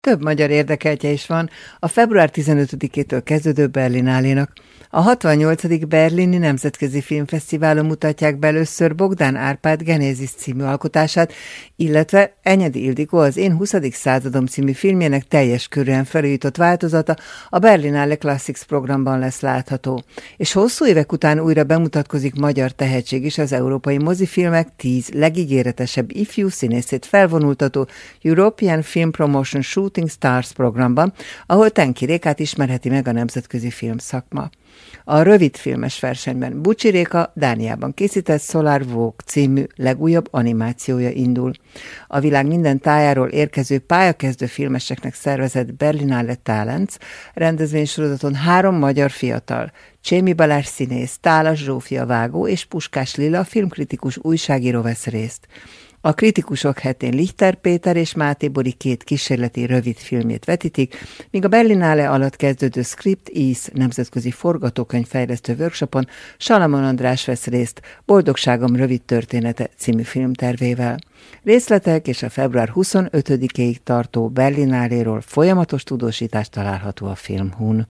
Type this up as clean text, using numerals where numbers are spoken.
több magyar érdekeltje is van a február 15-től kezdődő Berlinálénak. A 68. Berlini Nemzetközi Filmfesztiválon mutatják be először Bogdán Árpád Genézis című alkotását, illetve Enyedi Ildikó az Én 20. századom című filmjének teljes körűen felújított változata a Berlinale Classics programban lesz látható. És hosszú évek után újra bemutatkozik magyar tehetség is az európai mozifilmek 10 legígéretesebb ifjú színészét felvonultató European Film Promotion Shooting Stars programban, ahol Tenki Rékát ismerheti meg a nemzetközi filmszakma. A rövidfilmes versenyben Bucsi Réka Dániában készített Solar Walk című legújabb animációja indul. A világ minden tájáról érkező pályakezdő filmeseknek szervezett Berlinale Talents rendezvénysorozaton 3 magyar fiatal, Csémi Balázs színész, Tálas Zsófia vágó és Puskás Lilla filmkritikus újságíró vesz részt. A kritikusok hetén Lichter Péter és Máté Bori 2 kísérleti rövidfilmjét vetítik, míg a Berlinale alatt kezdődő Script Ease nemzetközi forgatókönyvfejlesztő workshopon Salamon András vesz részt Boldogságom rövid története című filmtervével. Részletek és a február 25-ig tartó Berlináléról folyamatos tudósítás található a Filmhun.